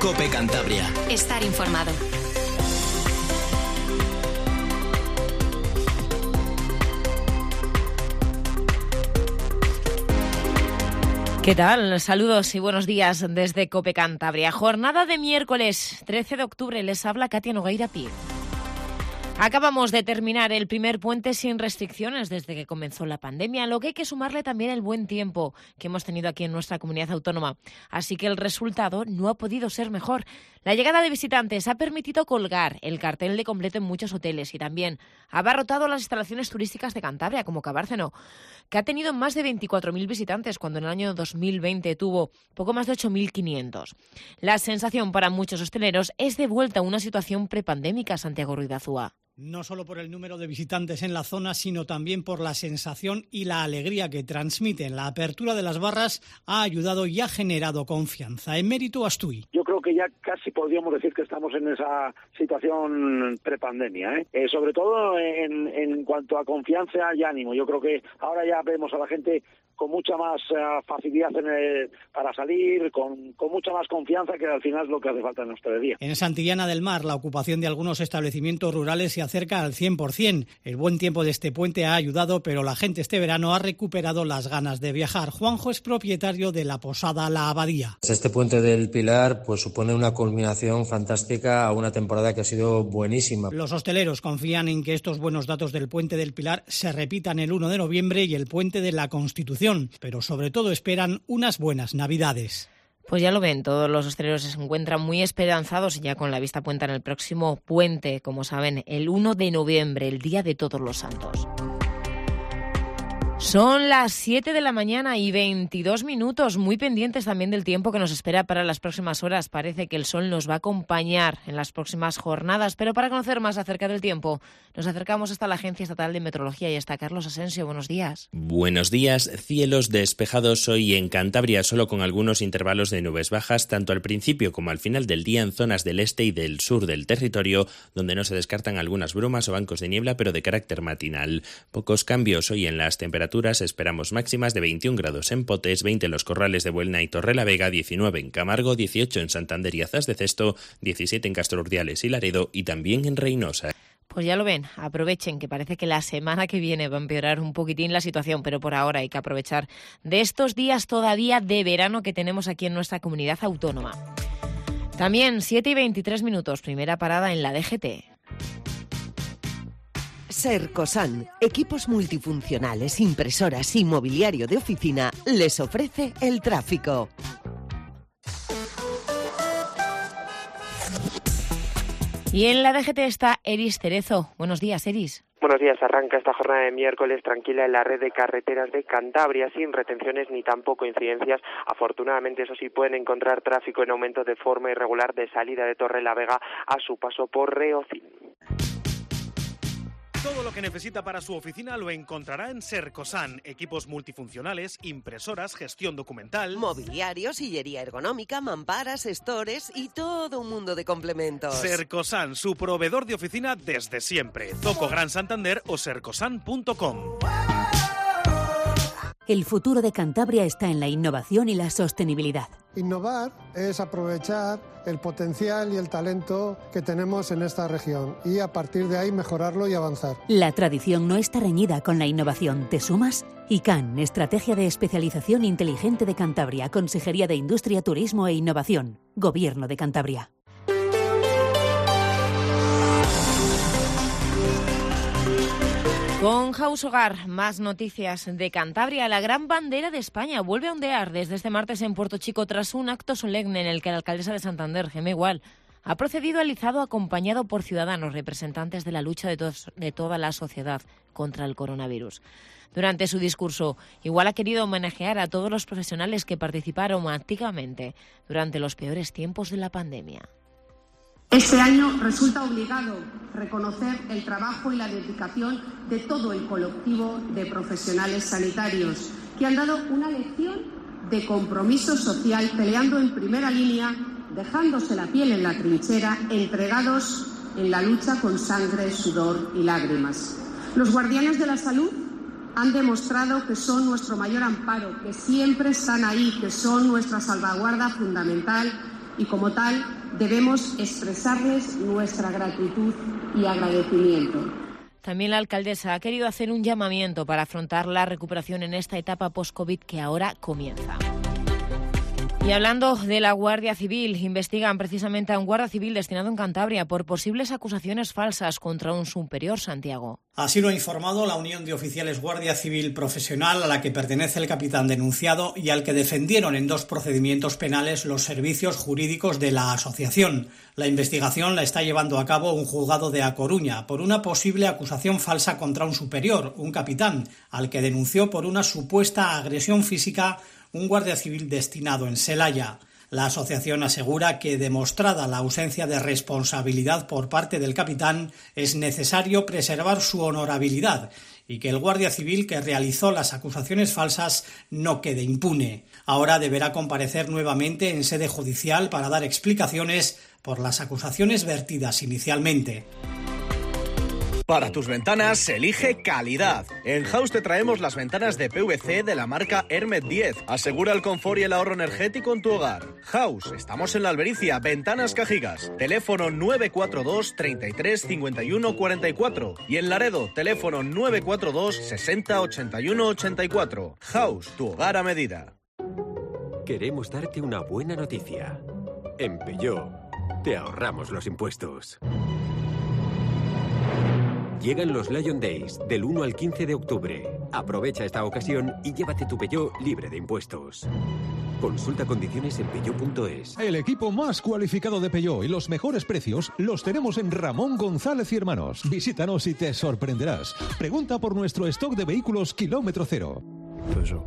COPE Cantabria. Estar informado. ¿Qué tal? Saludos y buenos días desde COPE Cantabria. Jornada de miércoles 13 de octubre. Les habla Katia Nogueira Pi. Acabamos de terminar el primer puente sin restricciones desde que comenzó la pandemia, a lo que hay que sumarle también el buen tiempo que hemos tenido aquí en nuestra comunidad autónoma. Así que el resultado no ha podido ser mejor. La llegada de visitantes ha permitido colgar el cartel de completo en muchos hoteles y también ha abarrotado las instalaciones turísticas de Cantabria, como Cabárceno, que ha tenido más de 24.000 visitantes cuando en el año 2020 tuvo poco más de 8.500. La sensación para muchos hosteleros es de vuelta a una situación prepandémica, Santiago Ruiz de Azúa. No solo por el número de visitantes en la zona, sino también por la sensación y la alegría que transmiten. La apertura de las barras ha ayudado y ha generado confianza. Emérito Astuy. Yo creo que ya casi podríamos decir que estamos en esa situación prepandemia, sobre todo en cuanto a confianza y ánimo. Yo creo que ahora ya vemos a la gente con mucha más facilidad para salir, con mucha más confianza, que al final es lo que hace falta en la hostelería. En Santillana del Mar, la ocupación de algunos establecimientos rurales se acerca al 100%. El buen tiempo de este puente ha ayudado, pero la gente este verano ha recuperado las ganas de viajar. Juanjo es propietario de la posada La Abadía. Este puente del Pilar pues supone una culminación fantástica a una temporada que ha sido buenísima. Los hosteleros confían en que estos buenos datos del puente del Pilar se repitan el 1 de noviembre y el puente de la Constitución, pero sobre todo esperan unas buenas Navidades. Pues ya lo ven, todos los hosteleros se encuentran muy esperanzados y ya con la vista puesta en el próximo puente, como saben, el 1 de noviembre, el Día de Todos los Santos. Son las 7 de la mañana y 22 minutos, muy pendientes también del tiempo que nos espera para las próximas horas. Parece que el sol nos va a acompañar en las próximas jornadas, pero para conocer más acerca del tiempo, nos acercamos hasta la Agencia Estatal de Meteorología y está Carlos Asensio. Buenos días. Buenos días. Cielos despejados hoy en Cantabria, solo con algunos intervalos de nubes bajas, tanto al principio como al final del día en zonas del este y del sur del territorio, donde no se descartan algunas brumas o bancos de niebla, pero de carácter matinal. Pocos cambios hoy en las temperaturas. Esperamos máximas de 21 grados en Potes, 20 en los Corrales de Buelna y Torrelavega, 19 en Camargo, 18 en Santander y Azas de Cesto, 17 en Castro Urdiales y Laredo y también en Reynosa. Pues ya lo ven, aprovechen, que parece que la semana que viene va a empeorar un poquitín la situación, pero por ahora hay que aprovechar de estos días todavía de verano que tenemos aquí en nuestra comunidad autónoma. También 7 y 23 minutos, primera parada en la DGT. Sercosan, equipos multifuncionales, impresoras y mobiliario de oficina, les ofrece el tráfico. Y en la DGT está Eris Cerezo. Buenos días, Eris. Buenos días. Arranca esta jornada de miércoles tranquila en la red de carreteras de Cantabria, sin retenciones ni tampoco incidencias. Afortunadamente, eso sí, pueden encontrar tráfico en aumento de forma irregular de salida de Torrelavega a su paso por Reocín. Todo lo que necesita para su oficina lo encontrará en Sercosan. Equipos multifuncionales, impresoras, gestión documental, mobiliario, sillería ergonómica, mamparas, stores y todo un mundo de complementos. Sercosan, su proveedor de oficina desde siempre. Zoco Gran Santander o sercosan.com. El futuro de Cantabria está en la innovación y la sostenibilidad. Innovar es aprovechar el potencial y el talento que tenemos en esta región y a partir de ahí mejorarlo y avanzar. La tradición no está reñida con la innovación. ¿Te sumas? ICANN, Estrategia de Especialización Inteligente de Cantabria, Consejería de Industria, Turismo e Innovación, Gobierno de Cantabria. Con House Hogar, más noticias de Cantabria. La gran bandera de España vuelve a ondear desde este martes en Puerto Chico tras un acto solemne en el que la alcaldesa de Santander, Gemma Igual, ha procedido al izado acompañado por ciudadanos representantes de la lucha de toda la sociedad contra el coronavirus. Durante su discurso, Igual ha querido homenajear a todos los profesionales que participaron activamente durante los peores tiempos de la pandemia. Este año resulta obligado reconocer el trabajo y la dedicación de todo el colectivo de profesionales sanitarios que han dado una lección de compromiso social, peleando en primera línea, dejándose la piel en la trinchera, entregados en la lucha con sangre, sudor y lágrimas. Los guardianes de la salud han demostrado que son nuestro mayor amparo, que siempre están ahí, que son nuestra salvaguarda fundamental y como tal debemos expresarles nuestra gratitud y agradecimiento. También la alcaldesa ha querido hacer un llamamiento para afrontar la recuperación en esta etapa post-COVID que ahora comienza. Y hablando de la Guardia Civil, investigan precisamente a un guardia civil destinado en Cantabria por posibles acusaciones falsas contra un superior, Santiago. Así lo ha informado la Unión de Oficiales Guardia Civil Profesional, a la que pertenece el capitán denunciado y al que defendieron en 2 procedimientos penales los servicios jurídicos de la asociación. La investigación la está llevando a cabo un juzgado de A Coruña por una posible acusación falsa contra un superior, un capitán, al que denunció por una supuesta agresión física un guardia civil destinado en Celaya. La asociación asegura que, demostrada la ausencia de responsabilidad por parte del capitán, es necesario preservar su honorabilidad y que el guardia civil que realizó las acusaciones falsas no quede impune. Ahora deberá comparecer nuevamente en sede judicial para dar explicaciones por las acusaciones vertidas inicialmente. Para tus ventanas, elige calidad. En House te traemos las ventanas de PVC de la marca Hermet 10. Asegura el confort y el ahorro energético en tu hogar. House, estamos en La Albericia, Ventanas Cajigas. Teléfono 942 33 51 44. Y en Laredo, teléfono 942 60 81 84. House, tu hogar a medida. Queremos darte una buena noticia. En Peugeot, te ahorramos los impuestos. Llegan los Lion Days, del 1 al 15 de octubre. Aprovecha esta ocasión y llévate tu Peugeot libre de impuestos. Consulta condiciones en peugeot.es. El equipo más cualificado de Peugeot y los mejores precios los tenemos en Ramón González y Hermanos. Visítanos y te sorprenderás. Pregunta por nuestro stock de vehículos kilómetro cero. Peugeot.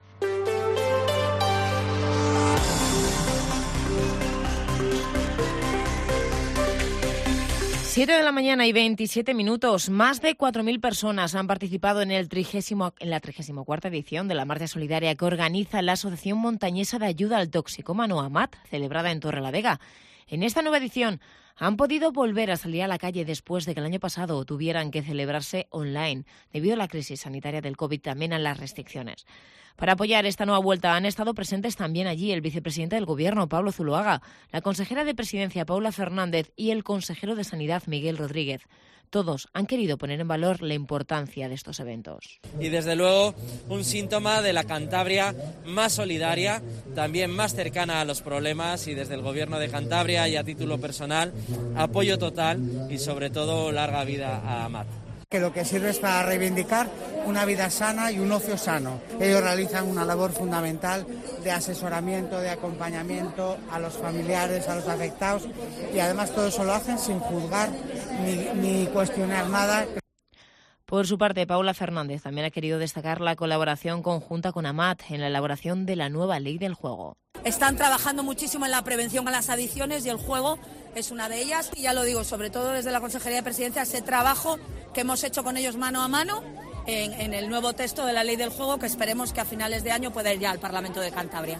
7 de la mañana y 27 minutos. Más de 4.000 personas han participado en la 34ª edición de la marcha solidaria que organiza la Asociación Montañesa de Ayuda al Toxicómano AMAT, celebrada en Torrelavega. En esta nueva edición han podido volver a salir a la calle después de que el año pasado tuvieran que celebrarse online debido a la crisis sanitaria del COVID, también a las restricciones. Para apoyar esta nueva vuelta han estado presentes también allí el vicepresidente del Gobierno, Pablo Zuloaga, la consejera de Presidencia, Paula Fernández, y el consejero de Sanidad, Miguel Rodríguez. Todos han querido poner en valor la importancia de estos eventos. Y desde luego un síntoma de la Cantabria más solidaria, también más cercana a los problemas, y desde el Gobierno de Cantabria y a título personal, apoyo total y sobre todo larga vida a AMAT. Que lo que sirve es para reivindicar una vida sana y un ocio sano. Ellos realizan una labor fundamental de asesoramiento, de acompañamiento a los familiares, a los afectados, y además todo eso lo hacen sin juzgar ni cuestionar nada. Por su parte, Paula Fernández también ha querido destacar la colaboración conjunta con AMAT en la elaboración de la nueva ley del juego. Están trabajando muchísimo en la prevención a las adicciones y el juego es una de ellas. Y ya lo digo, sobre todo desde la Consejería de Presidencia, ese trabajo que hemos hecho con ellos mano a mano en el nuevo texto de la ley del juego, que esperemos que a finales de año pueda ir ya al Parlamento de Cantabria.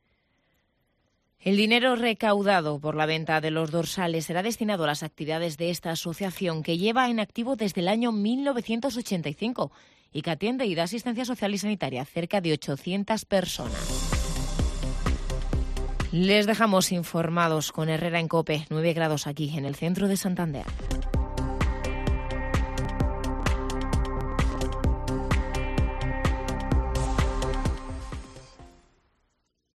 El dinero recaudado por la venta de los dorsales será destinado a las actividades de esta asociación que lleva en activo desde el año 1985 y que atiende y da asistencia social y sanitaria a cerca de 800 personas. Les dejamos informados con Herrera en COPE, 9 grados aquí en el centro de Santander.